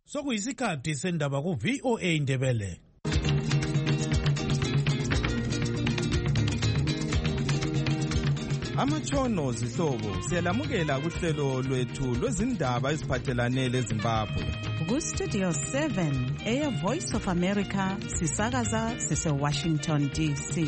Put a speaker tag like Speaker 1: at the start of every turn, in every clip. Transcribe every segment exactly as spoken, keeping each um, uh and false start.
Speaker 1: Sokuyisikhathi sendaba ku V O A Ndebele.
Speaker 2: Amatshono zihlobo siyalamukela kuhlelo lwethu lwezindaba eziphathelane leZimbabwe.
Speaker 3: Ku Studio seven, Air Voice of America, sisakaza sise Washington D C.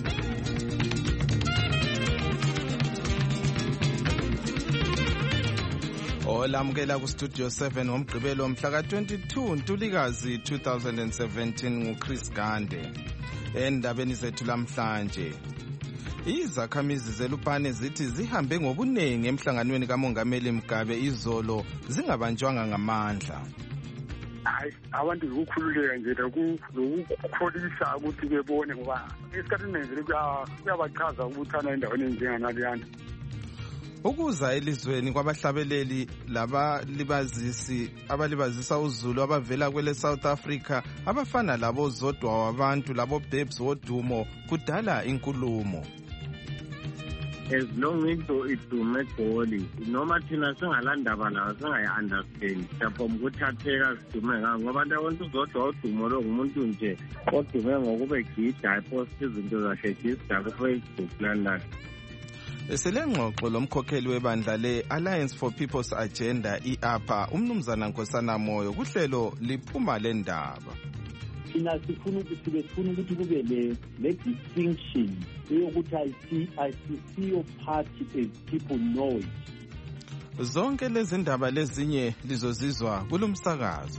Speaker 2: Olamukela ku Studio seven ngomgqibelo mhla ka twenty-two Ntulikazi two thousand seventeen nguChris Gande. Endabeni zethu lamhlanje, izakhamizi zeLupane zithi zihambe ngobunengi emhlanganweni kaMongameli Mugabe izolo zingabanjwanga ngamandla.
Speaker 4: Hayi, abantu ukukhululeka nje lokukholisa ukuthi bebone ngoba esikhathini nje kuyabachaza ukuthana endaweni enjenganaleyana.
Speaker 2: Ukuza elizweni kwabahlabeleli labalibazisi abalibazisa uZulu abavela kwele South Africa abafana labo Zodwa wabantu labo Babes wodumo kudala inkulumo.
Speaker 5: As long into idume egoli noma thina singalandaba la singayi-understand lapho ukuthatheka sidume ngako ngoba abantu Zodwa udumo lo ngumuntu nje odume ngokube egida eposta izinto zakhe egida ku-Facebook lana.
Speaker 2: Eselengxoxo lomkhokheli webandla le-Alliance for People's Agenda i-A P A umnumzana Nkosana Moyo kuhlelo liphuma lendaba.
Speaker 6: Thina sifuna ukuthi besifuna ukuthi kube le le distinction eyokuthi I see I see your party as people know it.
Speaker 2: Zonke lezi ndaba lezinye lizozizwa kulomsakazo.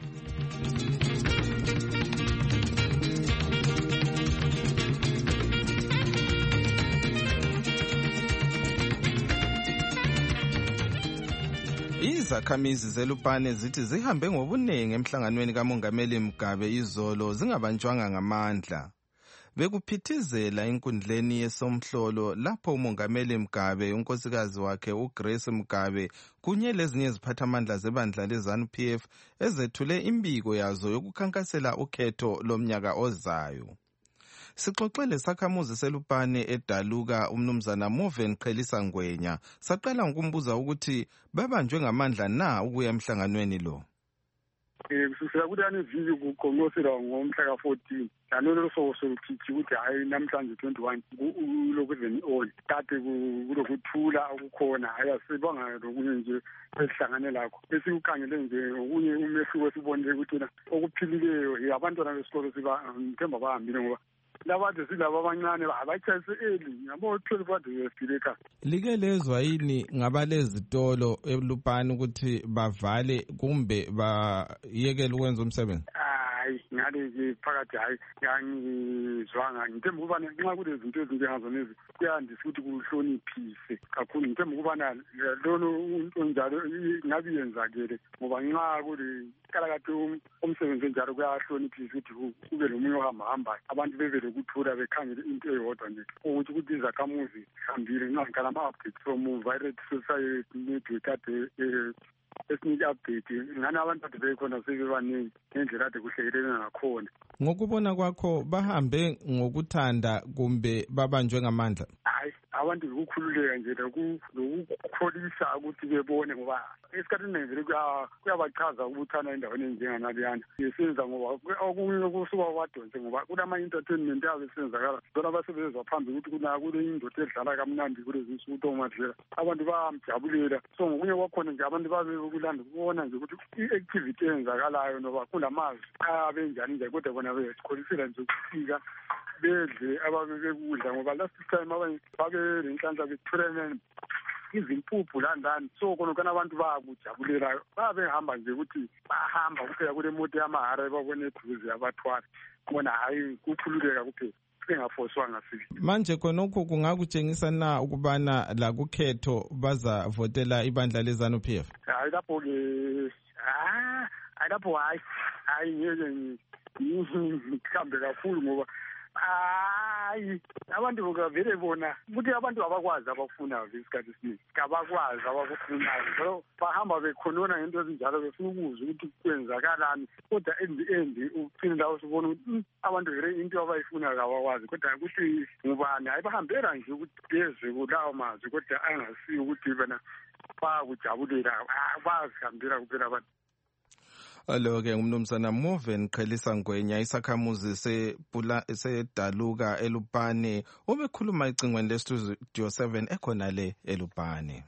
Speaker 2: Izakhamizi zeLupane zithi zihambe ngobunengi emhlanganweni kaMongameli Mugabe izolo zingabanjwanga ngamandla. Bekuphithizela inkundleni yesomhlolo lapho uMongameli Mugabe unkosikazi wakhe uGrace Mugabe kunye lezinye iziphathamandla zebandla leZANU P F ezethule imbiko yazo yokukhankasela ukhetho lomnyaka ozayo. Sixoxele sakhamuzi seLupane edaluka umnumzana Moven Qhelisa Ngwenya saqala ngokumbuza ukuthi babanjwe ngamandla na ukuya emhlanganweni lo.
Speaker 4: Eh kusukela kuthi aneviki kuqonqosela ngomhla ka fourteen nalolo so sokuthi ukuthi hayi namhlanje twenty-one kulokuzeni all kade kulokuthula okukhona hayi asibanga lokunye nje esihlangane lakho esikukhangele nje okunye umehluko sibonile ukuthi okuphilileyo abantwana besikolo siba ngithemba bahambile ngoba labantu silabo abancane abayitshayise eli yabo twelve bade yefika.
Speaker 2: Like lezwa yini ngabalezitolo eLupane ukuthi bavale kumbe bayekele ukwenza umsebenzi?
Speaker 4: Hayi ngale nje phakathi hayi ngangizwanga ngithemba ukuba nxa kulezinto ezinjengazo lezi kuyandisa ukuthi kuhloniphise kakhulu ngithemba ukuba lono onjalo ngabe yenzakele ngoba nxa kule kalakade umsebenzi njalo kuyahloniphisa ukuthi kube lomunye ohamba hamba abantu bevele ukuthula bekhangele into eyodwa nje ukuthi ukuthi izakhamuzi hambile nxa ngikhala ama-updates from Virate Society Network kade esinike update ngani abantu kade bekhona sebebaningi ngendlela kade kuhlekelelana ngakhona.
Speaker 2: Ngokubona kwakho bahambe ngokuthanda kumbe babanjwe ngamandla?
Speaker 4: Hayi, abantu ukukhululeka nje lokukholisa ukuthi bebone ngoba esikhathini nje kuyabachaza ukuthana endaweni enjenganaleyana yesenza ngoba okunye kusuka kwadonse ngoba kulama entertainment abesenzakala bona basebenzwa phambi ukuthi kuna kule indoda edlala kamnandi kulezi nsuku omadlela abantu bayamjabulela so ngokunye kwakhona nje abantu babe kulanda kubona nje ukuthi i-activity eyenzakalayo noba kulamazwi abenjani nje kodwa bona bekholisela nje ukufika bedle ababekudla ngoba last time abanye babe lenhlanhla bethulene izimpuphu landani so khona abantu bayakujabulela babehamba nje ukuthi bahamba kuphela kule moto yamahara babone eduze abathwala bona hayi kukhululeka kuphela singafoswanga sithi.
Speaker 2: Manje khonokho kungakutshengisa na ukubana la kukhetho bazavotela ibandla leZANU P F?
Speaker 4: Hayi lapho ke ah lapho hayi hayi ngeke ngikhambe kakhulu ngoba hayi abantu bokavele bona ukuthi abantu abakwazi abafunayo isikhathi esiningi kabakwazi abakufunayo bahamba bekhonona ngento ezinjalo befuna ukuzwa ukuthi kwenzakalani kodwa in the end uphinde la usibona ukuthi abantu vele into abayifuna kabakwazi kodwa ukuthi ngubani hayi bahambela nje ukuthi bezwe kulawo mazwi kodwa angasiyo ukuthi bena bayakujabulela bazihambela kuphela abantu.
Speaker 2: Alo-ke ngumnumzana Moven Qhelisa Ngwenya, isakhamuzi sedaluka eLupane, obekhuluma ecingweni lestudio seven ekhona le eLupane.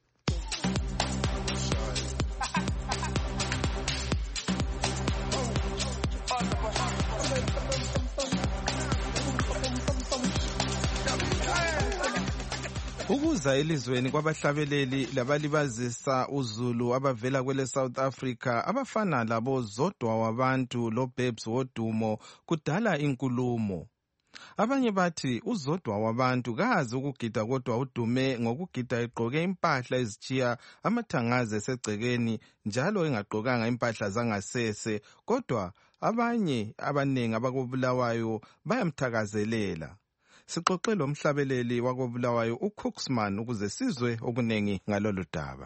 Speaker 2: Ukuza elizweni kwabahlabeleli labalibazisa uZulu abavela kwele South Africa abafana labo Zodwa Wabantu lo Babes Wodumo kudala inkulumo. Abanye bathi uZodwa Wabantu kazi ukugida kodwa udume ngokugida egqoke impahla ezichiya amathangaze esegcekeni njalo engagqokanga impahla zangasese, kodwa abanye abanengi abakobulawayo bayamthakazelela. Sixoxe lo mhlabeleli wakobulawayo uCooksman ukuze sizwe okunengi ngalolu daba.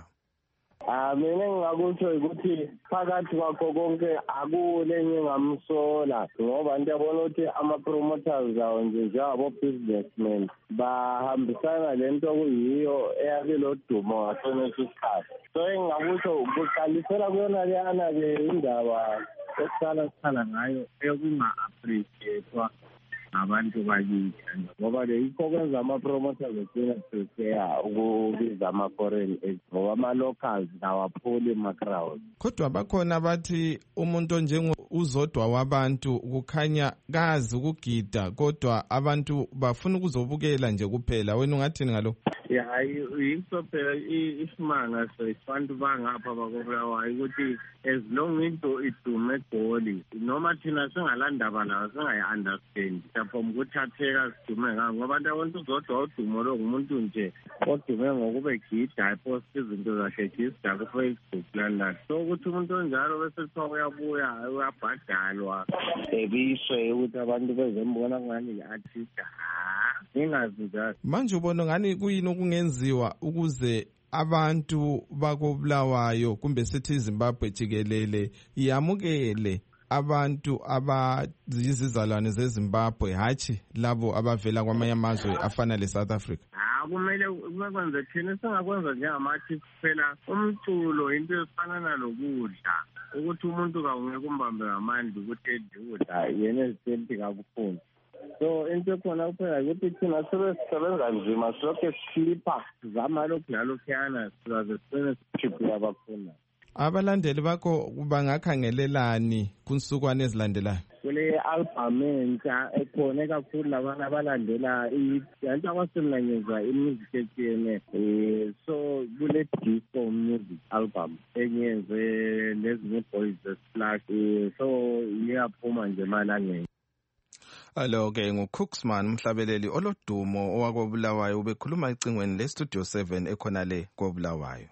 Speaker 5: Ah mina ngakutsho ukuthi phakathi kwakho konke akulenye ngamsola ngoba ndiyabona ukuthi ama promoters awo nje njengabo businessmen bahambisana lento kuyiyo eyake lo dumo ngasoneso isikhathi. So engakutsho kuqalisela kuyona leyana ke indaba esala sala ngayo ekunga appreciatewa abantu bakithi ngoba yikho kwenza ama-promoters egcina prefer ukubiza ama-foreign aids ngoba ama-locals nawaphuli ema-crowd.
Speaker 2: Kodwa bakhona bathi umuntu onjengoZodwa Wabantu kukhanya kazi ukugida kodwa abantu bafuna ukuzobukela nje kuphela. Wena ungathini ngalo?
Speaker 5: Ya yikho phela isimanga sebantu bangapha bakobulawayo ukuthi as long into idume egoli noma thina singalandaba lawo singayi-understand from ukuthatheka sidume ngako ngoba abantu uZodwa udumo lo ngumuntu nje odume ngokube gida ipost izinto zakhe gida ku-Facebook landlord. So ukuthi umuntu onjalo bese kuthiwa uyabuya uyabhadalwa ebiswe ukuthi abantu bezembona kungani i-artist ingazi njalo.
Speaker 2: Manje ubona ngani kuyini okungenziwa ukuze abantu bakobulawayo kumbe sithi iZimbabwe jikelele yamukele abantu abazizizalwane zeZimbabwe hatshi labo abavela kwamanye amazwe afana le-South Africa?
Speaker 5: Ah kumele kwenze thina singakwenza njengama-artist phela umculo into efana nalokudla ukuthi umuntu kawungeke umbambe ngamandla ukuthi edle ukudla yena ezithempi kakufuni. So into ekhona kuphela ukuthi thina sebesebenza nzima sonke sihlipha sizama lokhu nalokhuyana sizaze sibene sikhiphe abafuna.
Speaker 2: Abalandeli bakho bangakhangelelani kunsukwane ezilandelayo?
Speaker 5: Kule album entsha ekhona kakhulu labantu abalandela iyanto abasemlanyezwa imusic etshiyene eh so kule disco music album enyenze nezinye boys splash so iyaphuma nje malangeni.
Speaker 2: Alo-ke nguCooksman umhlabeleli olodumo owakobulawayo ubekhuluma ecingweni lestudio seven ekhona le kobulawayo.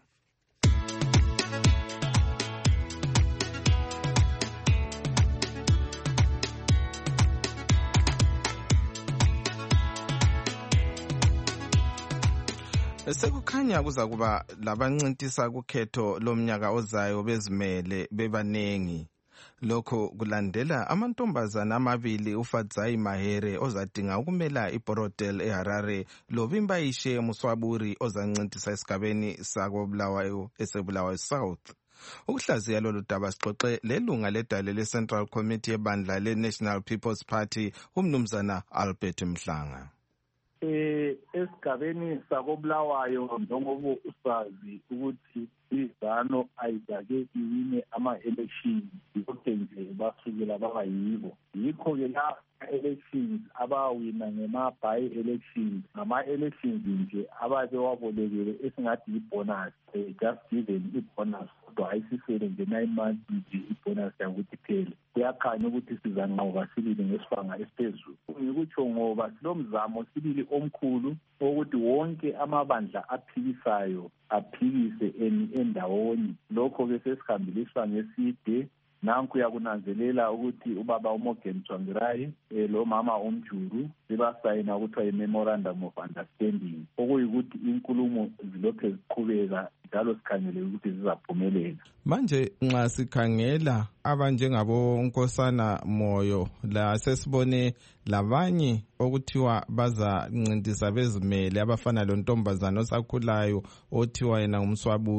Speaker 2: Sekukhanya kuza kuba labancintisa kukhetho lomnyaka ozayo bezimele bebanengi. Lokho kulandela amantombazana amabili uFadzai Mahere ozadinga ukumela iBorodel eHarare loBimbayishe Muswaburi ozancintisa esigabeni sakobulawayo esebulawayo South. Ukuhlaziya lolu daba sixoxe lelunga ledale leCentral Committee ebandla leNational People's Party umnumzana Albert Mhlanga.
Speaker 6: Eh esigabeni sakobulawayo njengoba usazi ukuthi izano ayidake iwine ama-elections yonke nje basukela baba yibo yikho-ke la elections abawina ngema-by elections ngama-elections nje ababe wabolekele esingathi yi-bonus just given i-bonus kodwa ayisifele nje nine months nje i-bonus yakuthi phele kuyakhanya ukuthi sizanqoba sibili ngesibanga esiphezulu. Ngikutsho ngoba silomzamo sibili omkhulu ukuthi wonke amabandla aphikisayo aphikise endawonye. Lokho-ke sesihambiliswa ngeside nanku yakunanzelela ukuthi ubaba uMorgan Tsvangirai lo mama uMjuru sebasayina ukuthi i-memorandum of understanding okuyikuthi inkulumo zilokhu ziqhubeka njalo sikhangele ukuthi zizaphumelela.
Speaker 2: Manje nxa sikhangela abanjengabo Nkosana Moyo la sesibone labanye okuthiwa bazancintisa bezimele abafana lontombazana osakhulayo othiwa yena uMswaburi,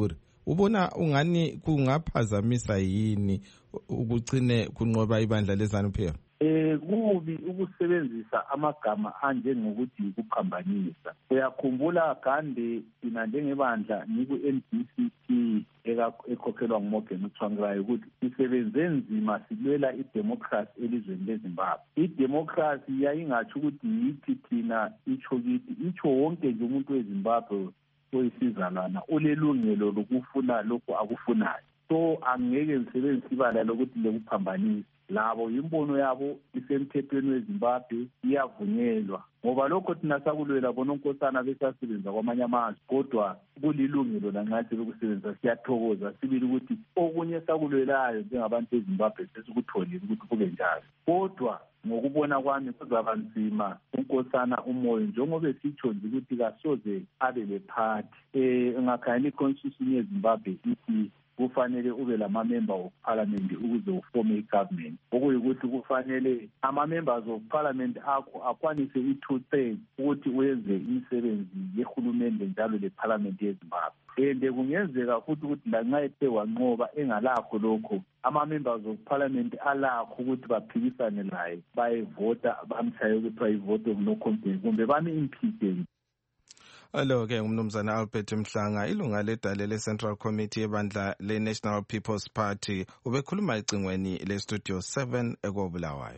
Speaker 2: ubona ungani kungaphazamisa yini ukucine kunqoba ibandla leZANU-P F?
Speaker 6: Eh kubi ukusebenzisa amagama anjengokuthi ukuphambanisa. Uyakhumbula Gandhi thina njengebandla niku-N D C T ekhokhelwa nguMorgan Tsvangirai ukuthi sisebenze nzima silwela idemocracy elizweni leZimbabwe. Idemocracy yayingatsho ukuthi yithi thina itsho kithi, itsho wonke nje umuntu weZimbabwe oyisizalwana ulelungelo lokufuna lokhu akufunayo. So angeke ngisebenzise ibala lokuthi lekuphambanisa. Labo imbono yabo isemthethweni weZimbabwe iyavunyelwa ngoba lokho thina sakulwela bona unkosana besasebenza kwamanye amazwe kodwa kulilungelo langathi lokusebenza siyathokoza sibili ukuthi okunye sakulwelayo njengabantu beZimbabwe sesikutholile ukuthi kube njalo kodwa ngokubona kwami kuzaba nzima unkosana umoyo njengoba sitsho nje ukuthi kasoze abe lephathi eh ngakhanya iconstitution yeZimbabwe ithi kufanele ube lama-member of parliament ukuze ufome i-government okuyikuthi kufanele ama-members of parliament akho akwanise i-two thirds ukuthi wenze imisebenzi yehulumende njalo le-parliament yeZimbabwe. And kungenzeka futhi ukuthi lanxa ethe wanqoba engalakho lokho ama-members of parliament alakho ukuthi baphikisane laye bayevota bamthaye ukuthi bayivote of no confidence kumbe bami-impeach.
Speaker 2: Alo-ke umnumzana Albert Mhlanga, ilunga ledale le-Central Committee yebandla le-National People's Party, ubekhuluma ecingweni le-Studio seven ekobulawayo.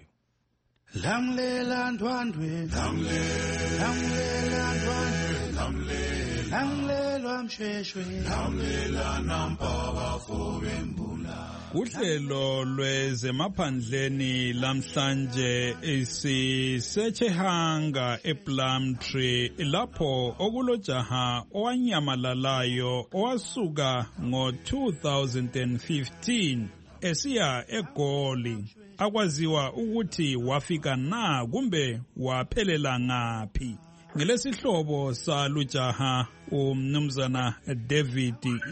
Speaker 1: Lamlela ndwandwe, lamlela ndwandwe, lamlela msheshwe, lamlela nampaba fobembula. Uhlelo lwezemaphandleni lamhlanje isisechehanga ePlumtree lapho okulojaha owanyamalalayo owasuka ngo two thousand fifteen esiya eGoli akwaziwa ukuthi wafika na kumbe waphelela ngaphi. Ngelesihlobo salujaha umnumzana David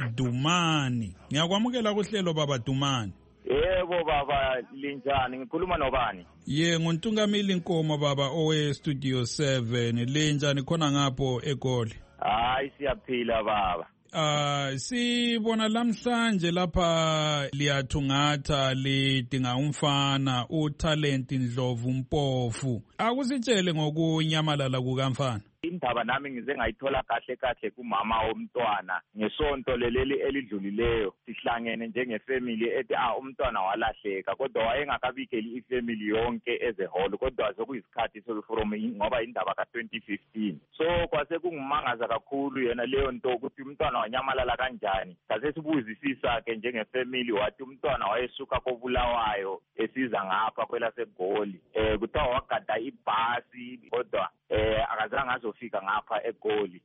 Speaker 1: Dumani. Ngiyakwamukela kuhlelo baba Dumani.
Speaker 7: Yebo baba, linjani? Ngikhuluma nobani?
Speaker 1: Ye nguntungamili Nkomo baba owe Studio seven. Linjani khona ngapho eGoli?
Speaker 7: Hayi siyaphila baba.
Speaker 1: Ah uh, sibona lamhlanje lapha liyathungatha lidinga umfana uTalent Ndlovu Mpofu. Akusitshele ngokunyamalala kukamfana.
Speaker 7: Indaba nami ngize ngayithola kahle kahle kumama womntwana ngesonto leleli elidlulileyo sihlangene njengefamily ethi ah umntwana walahleka kodwa wayengakabikeli ifamily yonke as a whole kodwa sokuyisikhathi from ngoba indaba ka twenty fifteen. So kwase kungumangaza kakhulu yena leyo nto ukuthi umntwana wanyamalala kanjani. Sase sibuzisisa ke njengefamily wathi umntwana wayesuka kobulawayo esiza ngapha kwela seGoli. Eh kuthiwa wagada ibhasi kodwa eh akazange azofika ngapha eGoli.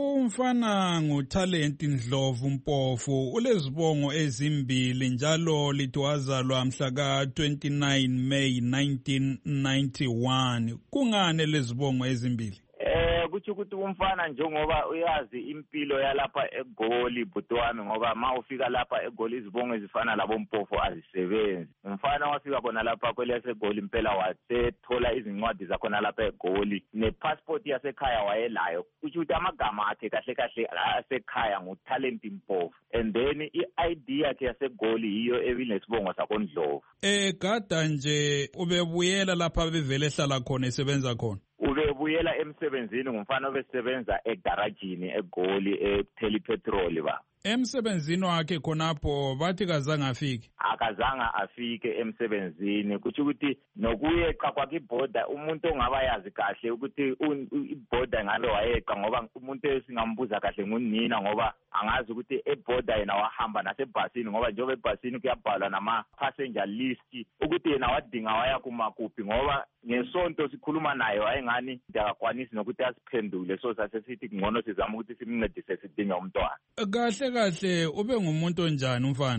Speaker 1: Umfana nguTalent Ndlovu Mpofu ulezibongo ezimbili njalo lithi wazalwa mhla ka twenty-nine May nineteen ninety-one. Kungane lezibongo ezimbili?
Speaker 7: Eh kuthi ukuthi umfana njengoba uyazi impilo yalapha eGoli bhuti wami ngoba ma ufika lapha eGoli izibongo ezifana labo Mpofu azisebenzi. Umfana wafika bona lapha kweleseGoli impela wathethola izincwadi zakhona lapha eGoli nepassport yasekhaya wayelayo. Kuthi ukuthi amagama akhe kahle kahle asekhaya nguTalent Mpofu and then i-I D yakhe yaseGoli yiyo ebinesibongo sakho Ndlovu.
Speaker 1: Eh gada nje ubebuyela lapha bevele hlala khona esebenza khona.
Speaker 7: Ubebuyela emsebenzini ngumfana obesebenza egaragini eGoli eTheli Petrol ba.
Speaker 1: Emsebenzini wakhe khonapho bathi kazange afike.
Speaker 7: Akazange afike emsebenzini kuthi ukuthi nokuyeqa kwakhe iborder umuntu ongaba yazi kahle ukuthi iborder ngalo wayeqa ngoba umuntu esingambuza kahle ngunina ngoba angazi ukuthi eborder yena wahamba nasebhasini ngoba njengoba ebhasini kuyabhalwa nama passenger list ukuthi yena wadinga waya kumakuphi ngoba ngesonto sikhuluma naye wayengani ndakakwanisi nokuthi asiphendule so sase sithi ngcono sizama ukuthi simncedise sidinga umntwana.
Speaker 1: Kahle kahle ube ngumuntu onjani umfana?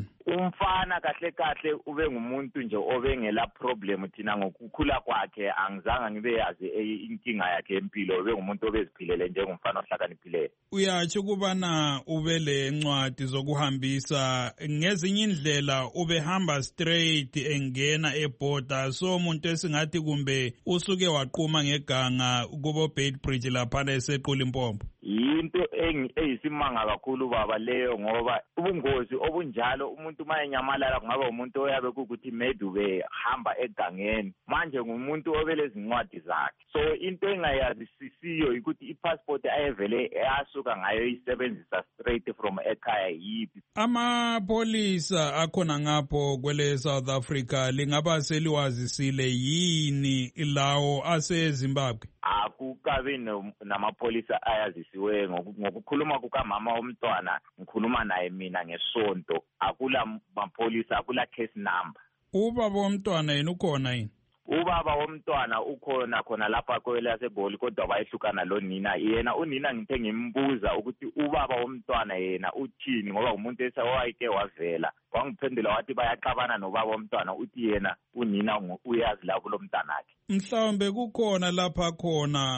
Speaker 7: umfana kahle kahle ube ngumuntu nje obengela problem thina ngokukhula kwakhe angizange ngibe yazi inkinga yakhe empilo ube ngumuntu obeziphilele njengomfana ohlakaniphileyo.
Speaker 1: Uyatsho kubana ube le ncwadi zokuhambisa ngezinye indlela ubehamba straight engena eborder so umuntu esingathi kumbe usuke waqhuma ngeganga kubo Beitbridge lapha esequla impompo.
Speaker 7: Into eyisimanga kakhulu baba leyo ngoba ubungozi obunjalo umuntu mayenyamalala kungaba umuntu oyabe kukuthi maybe ubehamba egangeni manje ngumuntu obelezincwadi zakhe so into engayazisisiyo ukuthi ipassport ayevele eyasuka ngayo isebenzisa straight from ekhaya yipi.
Speaker 1: Amapolisa akhona ngapho kwele South Africa lingaba seliwazisile yini lawo aseZimbabwe?
Speaker 7: Akukabi namapolisa ayazisiwe ngokukhuluma kukamama womntwana ngikhuluma naye mina ngesonto akula mapolisa akula case number.
Speaker 1: Ubaba womntwana yena ukhona yini?
Speaker 7: Ubaba womntwana ukhona khona lapha kwele yaseGoli kodwa bayehlukana lo nina yena unina ngithe ngimbuza ukuthi ubaba womntwana yena uthini ngoba umuntu esewayike wavela wangiphendula wathi bayaxabana nobaba womntwana uthi yena unina uyazi lapho lo mntanakhe.
Speaker 1: Mhlawumbe kukhona lapha khona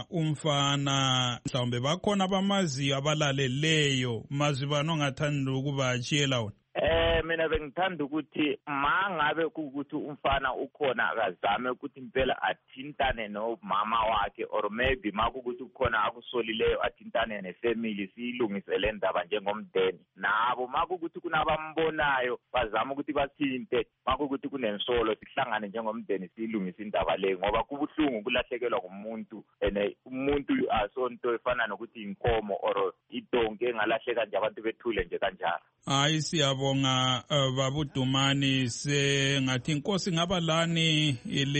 Speaker 1: umfana mhlawumbe bakhona abamaziyo abalaleleyo mazwi bano ongathanda ukubachiyela wona.
Speaker 7: Eh mina bengithanda ukuthi mangabe ukuthi umfana ukhona akazame ukuthi impela athintane nomama wakhe or maybe makukuthi ukhona akusolileyo athintane nefamily siyilungise le ndaba njengomndeni nabo makukuthi kunabambonayo bazama ukuthi bathinte makukuthi kunensolo sihlangane njengomndeni siyilungise indaba le ngoba kubuhlungu kulahlekelwa ngumuntu ene umuntu asonto efana nokuthi inkomo or idonke engalahleka nje abantu bethule nje kanjalo.
Speaker 1: Hayi siyabonga uh, babudumani sengathi inkosi ngaba lani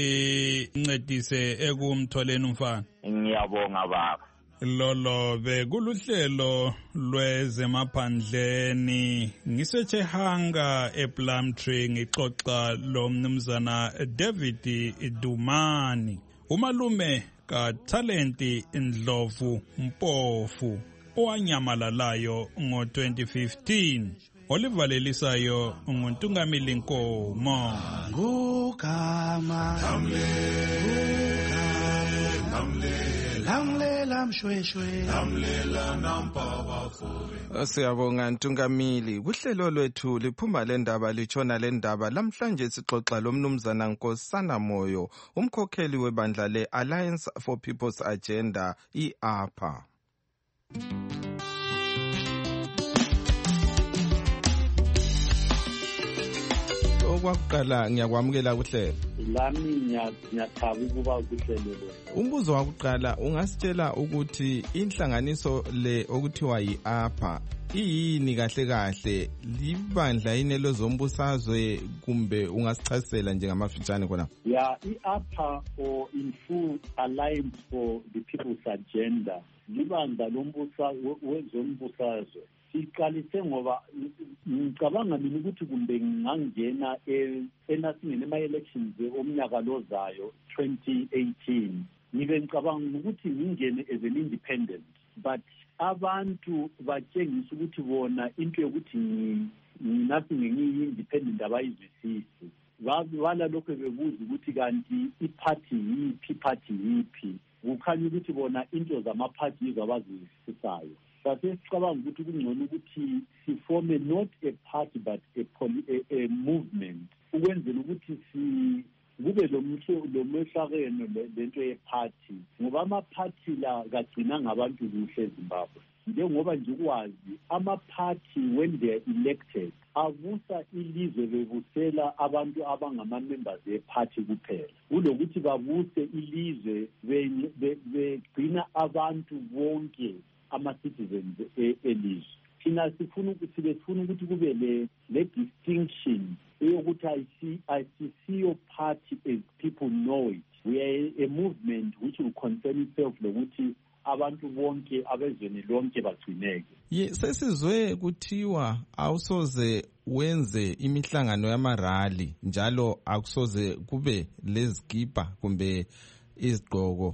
Speaker 1: ilincedise ekumtholeni umfana.
Speaker 7: Ngiyabonga baba.
Speaker 1: Lolo bekuluhlelo lwezemaphandleni ngisechehanga ePlumtree ngixoxa lo mnumzana David Dumani umalume kaTalenti Ndlovu Mpofu owanyamalalayo ngo twenty fifteen olivalelisayo nguNtungamili Nkomo.
Speaker 8: Ngugama namle namle namle lamshweshwe namlela nampabafore.
Speaker 2: Siyabonga Ntungamili. Kuhlelo lwethu liphuma le ndaba litshona le ndaba lamhlanje sixoxa lo mnumzana Nkosana Moyo umkhokheli webandla le Alliance for People's Agenda I A P A. Okwakuqala ngiyakwamukela kuhlelo.
Speaker 6: Lami ngiyathaba ukuba kuhlelo lo.
Speaker 2: Umbuzo wakuqala ungasitshela ukuthi inhlanganiso le okuthiwa yi-A P A iyini kahle kahle libandla yini lezombusazwe kumbe ungasichasisela njengamafitshane khona?
Speaker 6: Yeah, i-A P A or in full Alliance for the People's Agenda libandla lombusa wezombusazwe. Siqalise ngoba ngicabanga mina ukuthi kumbe ngangena enasingene ama-elections omnyaka lozayo twenty eighteen ngibe ngicabanga ukuthi ngingene as an independent but abantu batshengisa ukuthi bona into yokuthi nginathi ngiyi-independent abayizwisisi bala lokho bebuza ukuthi kanti iphathi yiphi iphathi yiphi kukhanya ukuthi bona into zamaphathi yizo abazizwisisayo. Sasicabanga ukuthi kungcono ukuthi sifome not a party but a, a, a movement ukwenzela ukuthi si kube lo mhlakeno lento yephathi ngoba amaphathi la kagcina ngabantu kuhle eZimbabwe njengoba nje ukwazi amaphathi when they are elected abusa ilizwe bebusela abantu abangama-members ephathi kuphela kulokuthi babuse ilizwe begcina abantu bonke ama-citizens elizwe. Thina sifuna ukuthi sifuna ukuthi kube le le distinction eyokuthi ayisisiyo party as people know it. We are a movement which will concern itself lokuthi abantu bonke abezweni lonke bagcineke.
Speaker 2: Ye sesizwe kuthiwa awusoze wenze imihlangano yamarali njalo akusoze kube lezikipa kumbe izigqoko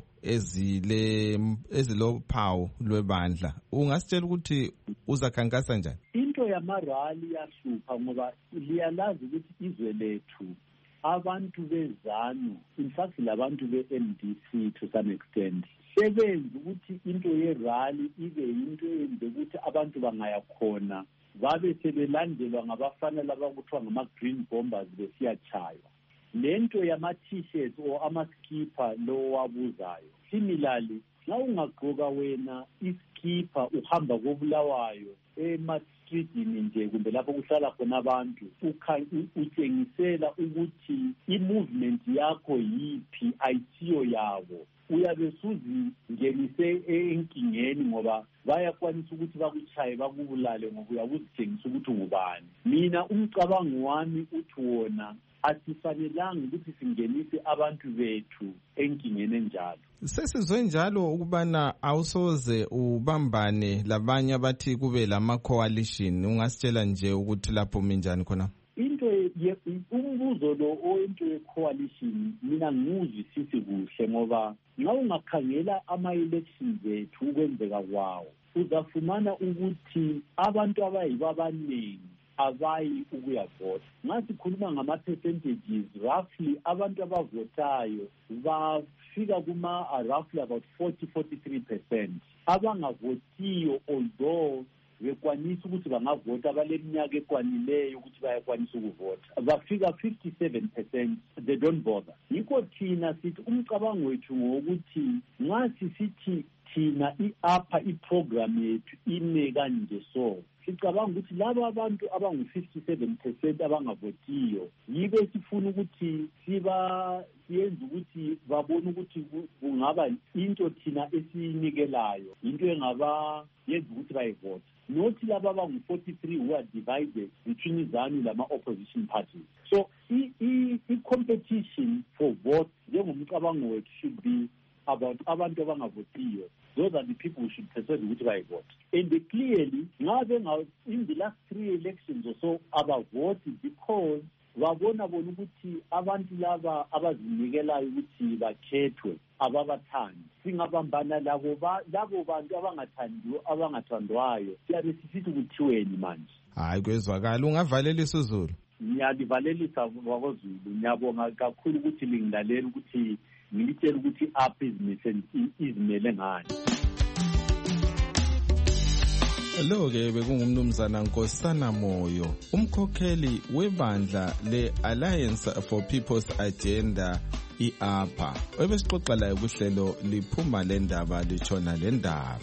Speaker 2: ezile ezilophawu lwebandla. Ungasitshela ukuthi uzakhankasa njani?
Speaker 9: into yamarali yahlupha ngoba liyalazi ukuthi izwe lethu abantu bezanu, in fact labantu be-M D C to some extent, sebenza ukuthi into yerali ibe into eyenze ukuthi abantu bangaya khona babe sebelandelwa ngabafana laba kuthiwa ngama-green bombers besiyatshaywa. Lento yama-t-shirts or ama-skipper lo wabuzayo, similarly nxa ungagqoka wena iskipper uhamba kobulawayo ema-streetini nje kumbe lapho kuhlala khona abantu utshengisela ukuthi i-movement yakho yiphi ayisiyo yabo, uyabe suzingenise enkingeni ngoba bayakwanisa ukuthi bakuchaye bakubulale ngoba uyabe uzitshengisa ukuthi ungubani. Mina umcabango wami uthi wona asifanelanga ukuthi singenise abantu bethu enkingeni enjalo.
Speaker 2: Sesizwe njalo ukubana awusoze ubambane labanye abathi kube lama-coalition, ungasitshela nje ukuthi lapho minjani khona?
Speaker 9: Into umbuzo lo oyinto ye-coalition mina ngizwisisi kuhle ngoba nxa ungakhangela ama-elections ethu ukwenzeka kwawo uzafumana ukuthi abantu abayibo abaningi abayi ukuyavota. Nxa sikhuluma ngama-percentages, roughly abantu abavotayo bafika kuma uh, roughly about forty to forty-three percent. Abangavotiyo although bekwanisa ukuthi bangavota abaleminyaka ekwanileyo ukuthi bayakwanisa ukuvota bafika fifty-seven percent, they don't bother. Yikho thina sithi umcabango wethu ngokuthi nxa sisithi thina i-apha i-program yethu ime kanje so sicabanga ukuthi laba abantu abangu-fifty-seven percent abangavotiyo yibo esifuna ukuthi siba siyenza ukuthi babone ukuthi kungaba into thina esiyinikelayo, into engaba yenza ukuthi bayivota, nothi laba abangu-forty-three who are divided between izanu lama-opposition parties. So i-competition for vote njengomcabango wethu should be about abantu abangavotiyo. Those are the people who should persuade ukuthi bayivote. And clearly, ngabe in the last three elections or so, abavoti because babona bona ukuthi abantu laba abazinikelayo ukuthi bakhethwe ababathandi. Singabambana labo labo bantu abangathandiyo abangathandwayo siyabe sisithi kuthiweni manje.
Speaker 2: Hayi kwezwakala, ungavalelisa uZulu.
Speaker 9: Ngiyalivalelisa kwaZulu. Ngiyabonga kakhulu ukuthi lingilalela ukuthi ngilitshela ukuthi apha izimele ngani.
Speaker 2: Lo-ke bekungumnumzana Nkosana Moyo, umkhokheli webandla le-Alliance for People's Agenda i-APA. Ebesixoxa layo kuhlelo liphuma le ndaba litshona le ndaba.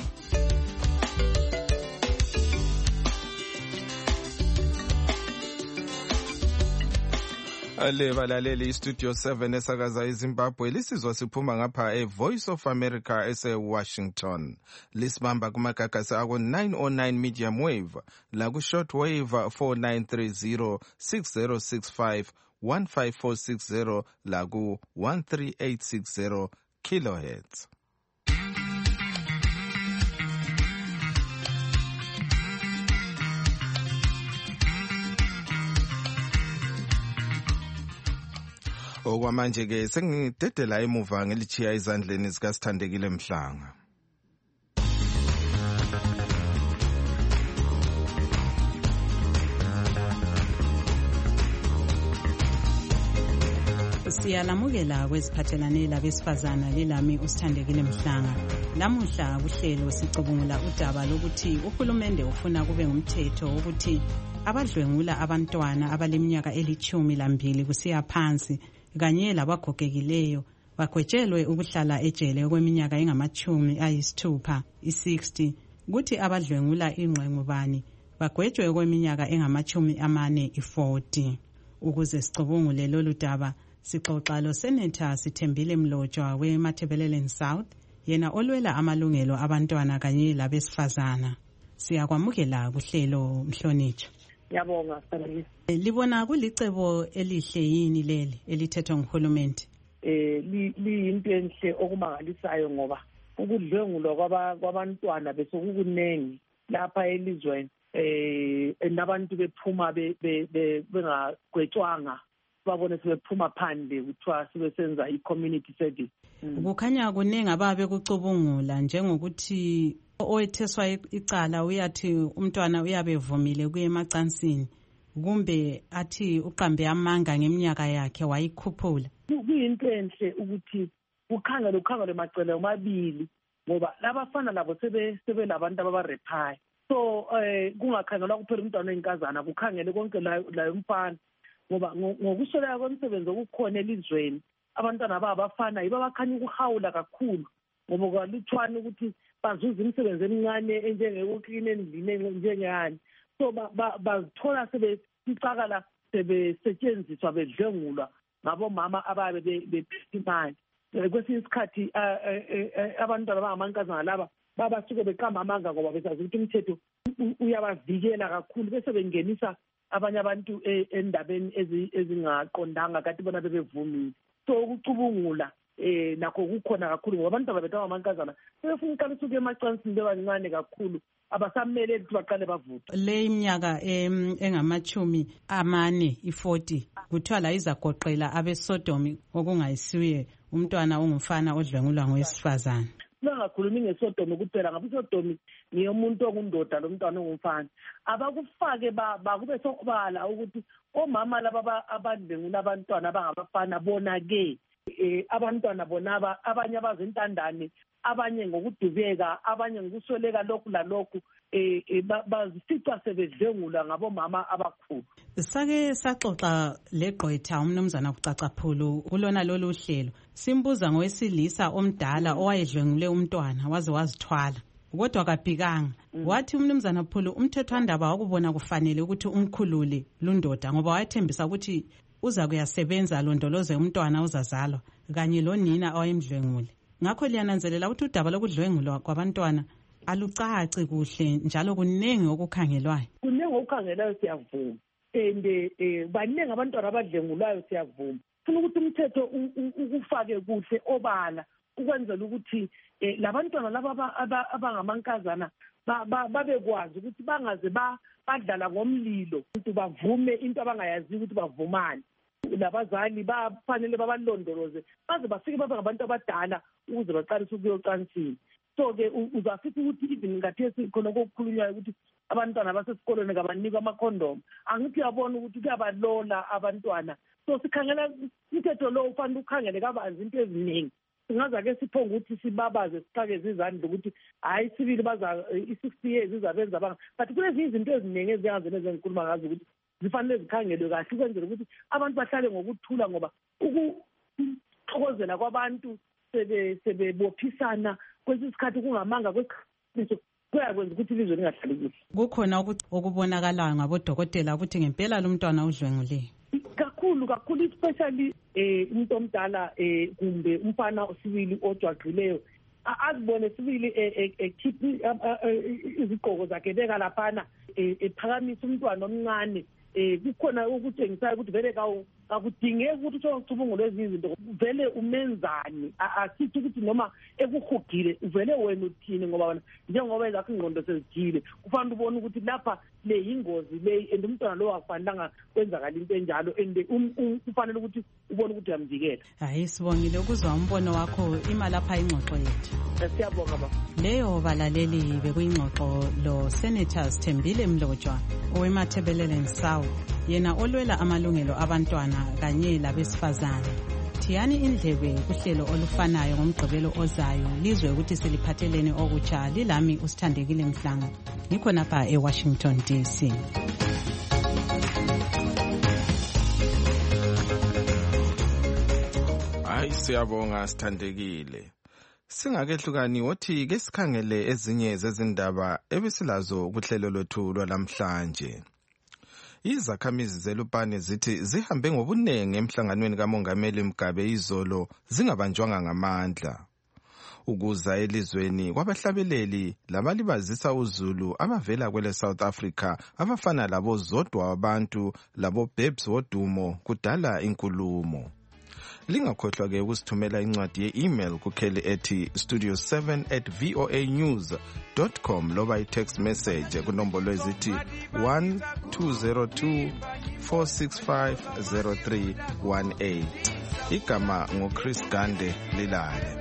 Speaker 2: Ale balaleli iStudio seven esakaza eZimbabwe lisizwa siphuma ngapha eVoice of America ese-Washington. Lisibamba kumagagasi ako nine oh nine medium wave la ku short wave four nine three zero six zero six five one five four six zero la ku one three eight six zero kilohertz. Okwamanje ke sengidedela emuva ngelichiya izandleni zikaSithandekile Mhlanga.
Speaker 3: Siyalamukela kweziphathelane labesifazana lelami uSithandekile Mhlanga. Namuhla kuhlelo sicubungula udaba lokuthi uhulumende ufuna kube ngumthetho ukuthi abadlwengula abantwana abaleminyaka elithumi lambili kusiya phansi kanye labagogekileyo bagwetshelwe ukuhlala ejele kweminyaka engamachumi ayisithupha i-sixty, kuthi abadlwengula ingqengubani bagwetshwe kweminyaka engamachumi amane i-forty. Ukuze sicubungule lolu daba sixoxa lo Senator Sithembile Mlotshwa weMatabeleland South, yena olwela amalungelo abantwana kanye labesifazana. Siyakwamukela kuhlelo Mhlonitsho.
Speaker 10: Yabonga Sithandekile.
Speaker 3: Libona kulicebo elihle yini leli elithethwa nguhulumende?
Speaker 10: Eh liyinto enhle okumangalisayo ngoba ukudlwengulwa kwabantwana bese kukunengi lapha elizweni eh nabantu bephuma bengagwetshwanga sibabone sebephuma phandle kuthiwa sebesenza i-community service.
Speaker 3: Kukhanya kuningi ababe kucubungula njengokuthi owetheswa icala uyathi umntwana uyabe evumile kuye emacansini kumbe athi uqambe amanga ngeminyaka yakhe wayikhuphula.
Speaker 10: Kuyinto enhle ukuthi ukhangele ukhangele macele omabili ngoba labafana labo sebe sebelabantu ababarephayo. So eh kungakhangelwa kuphela umntwana oyinkazana kukhangele konke la umfana ngoba ngokusweleka kwemisebenzi okukhona elizweni abantwana babafana yiba bakhanya ukuhawula kakhulu ngoba kwalutshwana ukuthi bazuza imisebenzi emincane enjengekukline endlini njengani. So bazithola sebecakala sebesetshenziswa bedlengulwa ngabomama ababe bephethe imali. Kwesinye isikhathi abantwana abangamankazana laba babasuke beqamba amanga ngoba besazi ukuthi umthetho uyabavikela kakhulu bese bengenisa abanye abantu endabeni ezingaqondanga kati bona bebevumile. So ukucubungula eh nakho kukhona kakhulu ngoba abantwana bethu abangamankazana sebefuna uqala usuke emacansini bebancane kakhulu abasamele ukuthi baqale bavuthe.
Speaker 3: Le iminyaka engamachumi amane i-forty kuthiwa la izagoqela abesodomi okungayisiwe umntwana ongumfana odlwengulwa ngowesifazane.
Speaker 10: Bangakhulumi ngesodomi kuphela ngabe isodomi ngiyomuntu ongundoda lo mntwana ongumfana abakufake bakube sokubala ukuthi omama laba abadlengula abantwana abangabafana bona ke abantwana bonaba abanye abazintandane abanye ngokudubeka abanye ngokusweleka lokhu lalokhu eh bazifica sebedlengula ngabomama abakhulu.
Speaker 3: Sake saxoxa legqwetha umnumzana kucacaphulu kulona lolu hlelo simbuza ngowesilisa omdala owayedlwengule umntwana waze wazithwala kodwa kabhikanga. Wathi umnumzana Phulu umthethwandaba wakubona kufanele ukuthi umkhulule lundoda ngoba wathembisa ukuthi uza kuyasebenza londoloze umntwana uzazalwa kanye lonina owayemdlwengule. Ngakho liyananzelela ukuthi udaba lokudlwengulwa kwabantwana alucaci kuhle njalo kuningi okukhangelwayo.
Speaker 10: Kuningi okukhangelwayo siyavuma and eh baningi abantwana abadlengulwayo siyavuma. Funa ukuthi umthetho ukufake kuhle obala ukwenzela ukuthi labantwana laba abangamankazana babekwazi ukuthi bangaze badlala ngomlilo ukuthi bavume into abangayazi ukuthi bavumani. Labazali bafanele babalondoloze baze bafike babe ngabantu abadala ukuze baqalise ukuyocansini. So ke uzafithi ukuthi even ngathesi khona kokukhulunywayo ukuthi abantwana basesikolweni kabanikwa amakhondomu angithi uyabona ukuthi kuyabalola abantwana. So sikhangela umthetho lo ufanele ukhangele kabanzi into eziningi singaza ke siphonga ukuthi sibabaze siqhakeze izandla ukuthi hayi sibili baza i-sixty years izabenza abanga but kulezi izinto eziningi ezingazene ezengikhuluma ngazo ukuthi zifanele zikhangelwe kahle ukwenzela ukuthi abantu bahlale ngokuthula ngoba ukuthokozela kwabantu sebebophisana kwesisikhathi kungamanga kwesikhathi kuyakwenza ukuthi ilizwe lingahlali kuhle.
Speaker 3: Kukhona okubonakalayo ngabodokotela ukuthi ngempela lo mntwana udlwenguleyo
Speaker 10: kakhulu kakhulu especially eh umuntu omdala eh kumbe umfana osibili ojwaqileyo azibone sibili ekhiphi izigqoko zakhe beka laphana ephakamisa umntwana omncane eh kukhona ukuthengisayo ukuthi vele akudingeki ukuthi ucubungule lezi izinto vele umenzani asithi ukuthi noma ekuhugile uvele wena uthini ngoba wena njengoba ezakho ingqondo sezithile kufanele ubone ukuthi lapha le yingozi le and umntwana lo akufanelanga kwenzakala into enjalo and kufanele ukuthi ubone ukuthi uyamvikela.
Speaker 3: Hayi sibongile ukuzwa umbono wakho imali lapha ingxoxo yethu.
Speaker 10: Siyabonga baba.
Speaker 3: Leyo balaleli bekuyingxoxo lo Senators Thembile Mlotshwa owemathebelele South yena olwela amalungelo abantwana kanye labesifazane. Thiyani indlebe kuhlelo olufanayo ngomgqibelo ozayo lizwe ukuthi siliphathelene okutsha lilami usithandekile Mhlanga ngikho napha eWashington D C.
Speaker 2: Hayi siyabonga sithandekile. Singakehlukani wothi ke sikhangele ezinye zezindaba ebesilazo kuhlelo lwethu lwalamhlanje. Izakhamizi zelupane zithi zihambe ngobunengi emhlanganweni kaMongameli Mugabe izolo zingabanjwanga ngamandla. Ukuza elizweni kwabahlabeleli labalibazisa uZulu abavela kwele South Africa abafana labo Zodwa wabantu labo Babes wodumo kudala inkulumo. Lingakhohlwa-ke ukusithumela incwadi ye-email kukheli ethi studio seven at voa news dot com loba i-text message kunombolo ezithi one two zero two four six five zero three one eight. Igama ngoChris Gande Lilale.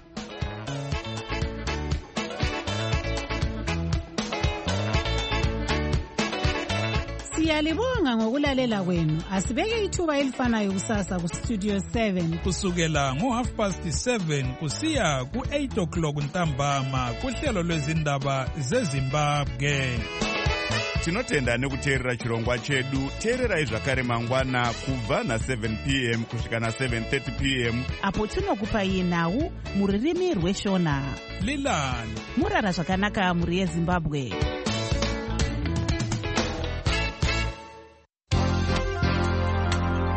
Speaker 11: Siyalibonga ngokulalela kwenu. Asibeke ithuba elifanayo kusasa ku Studio seven
Speaker 1: kusukela ngo half past seven kusiya ku eight o'clock ntambama kuhlelo lwezindaba zeZimbabwe.
Speaker 12: Tinotenda nekuteerera chirongwa chedu. Teererai zvakare mangwana kubva na seven p m kusvika na seven thirty p m
Speaker 13: apo tinokupai nhau muririmi rweshona.
Speaker 1: Lilani
Speaker 13: murara zvakanaka muri yeZimbabwe.